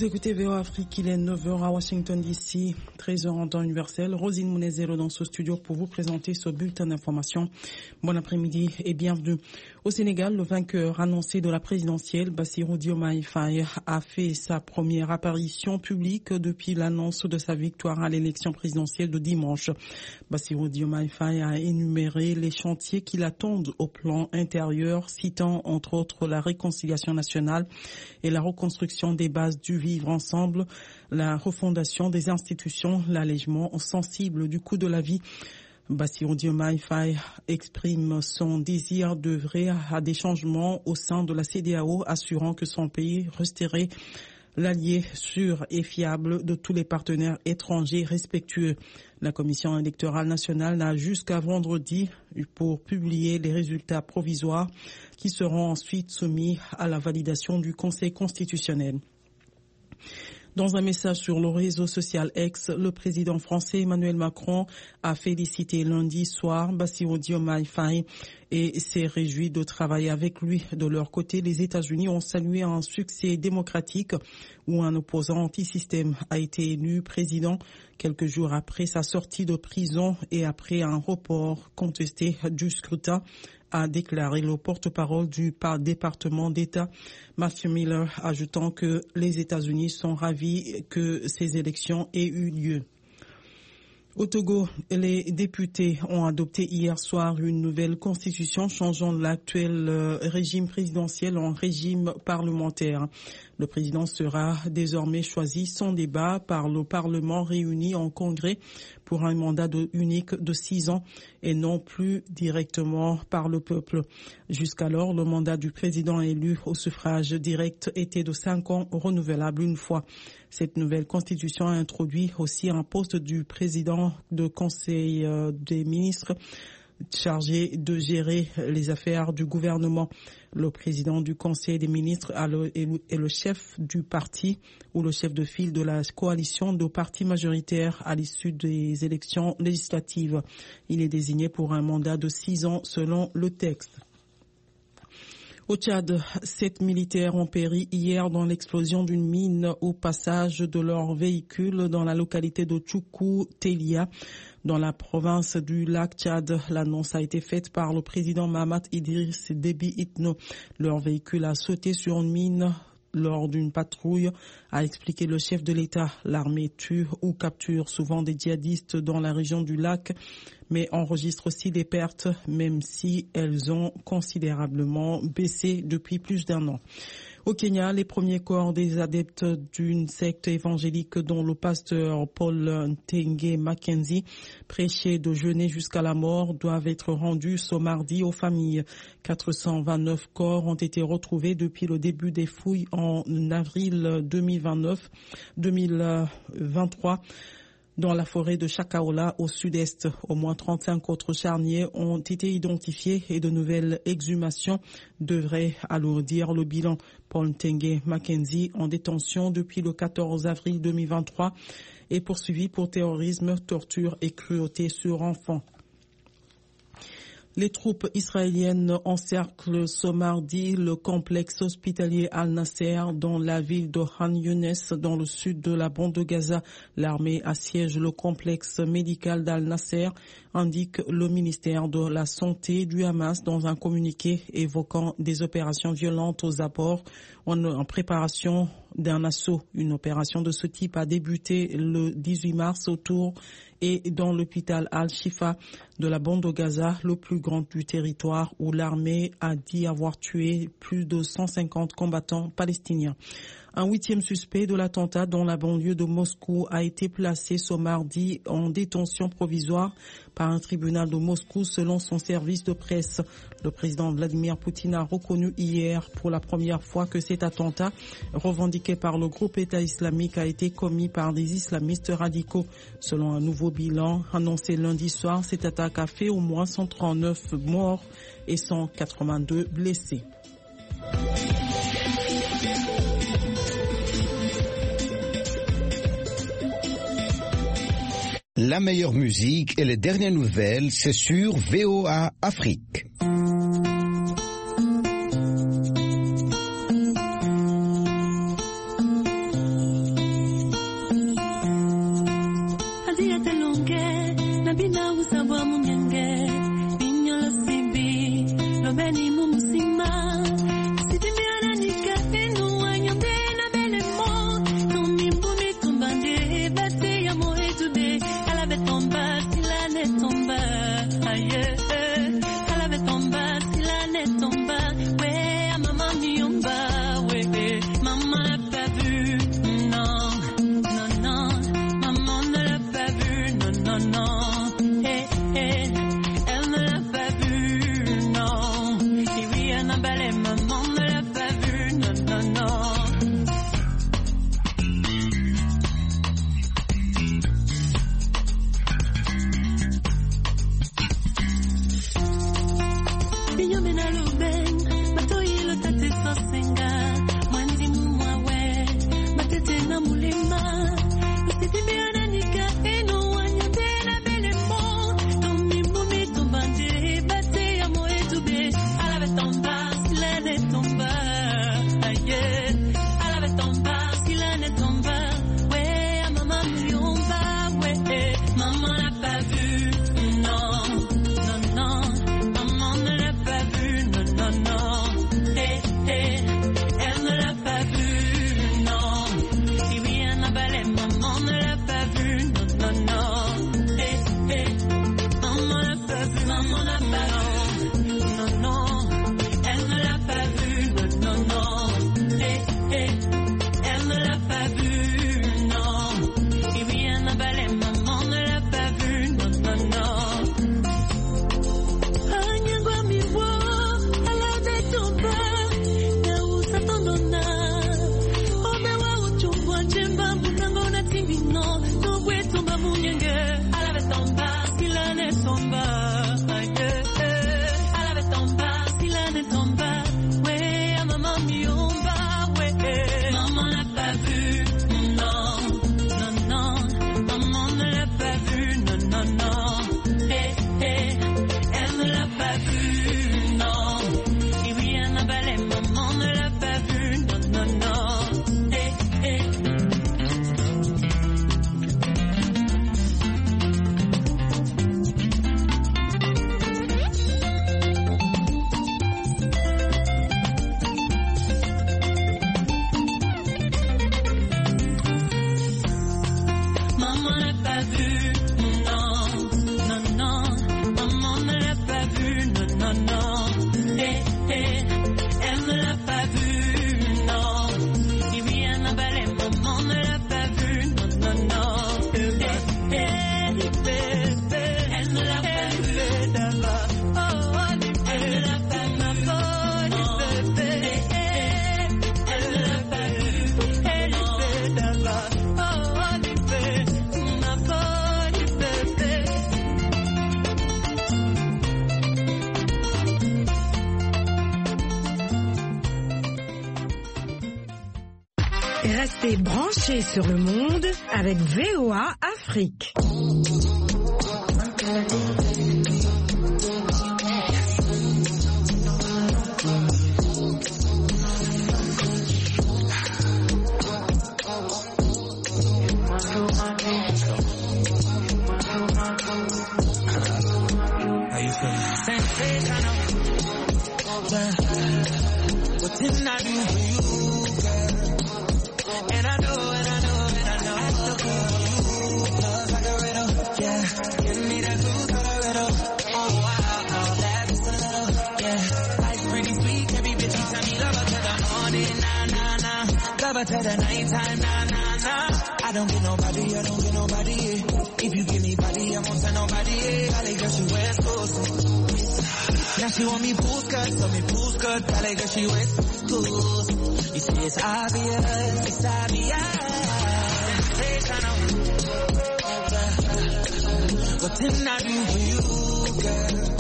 Vous écoutez VOA Afrique, il est 9h à Washington DC, 13h en temps universel. Rosine Mounezero dans ce studio pour vous présenter ce bulletin d'information. Bon après-midi et bienvenue. Au Sénégal, le vainqueur annoncé de la présidentielle, Bassirou Diomaye Faye, a fait sa première apparition publique depuis l'annonce de sa victoire à l'élection présidentielle de dimanche. Bassirou Diomaye Faye a énuméré les chantiers qui l'attendent au plan intérieur, citant entre autres la réconciliation nationale et la reconstruction des bases du vivre ensemble, la refondation des institutions, l'allègement sensible du coût de la vie. Bassirou Diomaye Faye exprime son désir d'œuvrer à des changements au sein de la CEDEAO, assurant que son pays resterait l'allié sûr et fiable de tous les partenaires étrangers respectueux. La Commission électorale nationale n'a jusqu'à vendredi pour publier les résultats provisoires qui seront ensuite soumis à la validation du Conseil constitutionnel. Dans un message sur le réseau social X, le président français Emmanuel Macron a félicité lundi soir Bassirou Diomaye Faye et s'est réjoui de travailler avec lui. De leur côté, les États-Unis ont salué un succès démocratique où un opposant anti-système a été élu président quelques jours après sa sortie de prison et après un report contesté du scrutin, a déclaré le porte-parole du département d'État, Matthew Miller, ajoutant que les États-Unis sont ravis que ces élections aient eu lieu. Au Togo, les députés ont adopté hier soir une nouvelle constitution changeant l'actuel régime présidentiel en régime parlementaire. Le président sera désormais choisi sans débat par le Parlement réuni en congrès pour un mandat unique de 6 ans et non plus directement par le peuple. Jusqu'alors, le mandat du président élu au suffrage direct était de 5 ans renouvelable une fois. Cette nouvelle constitution a introduit aussi un poste du président de conseil des ministres chargé de gérer les affaires du gouvernement. Le président du conseil des ministres est le chef du parti ou le chef de file de la coalition de partis majoritaires à l'issue des élections législatives. Il est désigné pour un mandat de 6 ans selon le texte. Au Tchad, 7 militaires ont péri hier dans l'explosion d'une mine au passage de leur véhicule dans la localité de Tchoukou Telia, dans la province du lac Tchad. L'annonce a été faite par le président Mahamat Idriss Déby Itno. Leur véhicule a sauté sur une mine lors d'une patrouille, a expliqué le chef de l'État. L'armée tue ou capture souvent des djihadistes dans la région du lac, mais enregistre aussi des pertes, même si elles ont considérablement baissé depuis plus d'1 an. Au Kenya, les premiers corps des adeptes d'une secte évangélique dont le pasteur Paul Ntenge Mackenzie prêchait de jeûner jusqu'à la mort doivent être rendus ce mardi aux familles. 429 corps ont été retrouvés depuis le début des fouilles en avril 2023. Dans la forêt de Chakaola au sud-est. Au moins 35 autres charniers ont été identifiés et de nouvelles exhumations devraient alourdir le bilan. Paul Ntenge Mackenzie, en détention depuis le 14 avril 2023, est poursuivi pour terrorisme, torture et cruauté sur enfants. Les troupes israéliennes encerclent ce mardi le complexe hospitalier Al-Nasser dans la ville de Khan Younes, dans le sud de la bande de Gaza. L'armée assiège le complexe médical d'Al-Nasser, indique le ministère de la Santé du Hamas dans un communiqué évoquant des opérations violentes aux abords en préparation d'un assaut. Une opération de ce type a débuté le 18 mars autour et dans l'hôpital Al-Shifa de la bande de Gaza, le plus grand du territoire, où l'armée a dit avoir tué plus de 150 combattants palestiniens. Un 8e suspect de l'attentat dans la banlieue de Moscou a été placé ce mardi en détention provisoire par un tribunal de Moscou selon son service de presse. Le président Vladimir Poutine a reconnu hier pour la première fois que cet attentat, revendiqué par le groupe État islamique, a été commis par des islamistes radicaux. Selon un nouveau bilan annoncé lundi soir, cette attaque a fait au moins 139 morts et 182 blessés. La meilleure musique et les dernières nouvelles, c'est sur VOA Afrique. maman l'a pas vu, non, non, non, maman ne l'a pas vu, non, non, non, elle ne l'a pas vu, non, il vient à balai, maman ne l'a pas vu, non, non, non, elle ne l'a pas vu d'abord, oh, elle ne l'a pas vu, ma bonne bébé, elle ne l'a pas vu, elle est d'abord, oh, bébé, ma bonne bébé. Restez branchés sur le monde avec VOA Afrique. What didn't I do for you, girl? And I know, and I know, and I know. I still feel you. Love like a riddle, yeah. Give me that blue Colorado. Oh wow, laugh just a little, yeah. Life's pretty sweet, every bitch you tell me love her till the morning, nah, nah, nah. Love her till the nighttime, nah, nah, nah. I don't get nobody, I don't get nobody, yeah. If you give me body, I won't tell nobody, yeah. Valley girl, she West Coast. Now she want me pool skirt, so me pool skirt. Valley girl, she West Coast. You see it's obvious, it's obvious. What didn't I do for you, girl?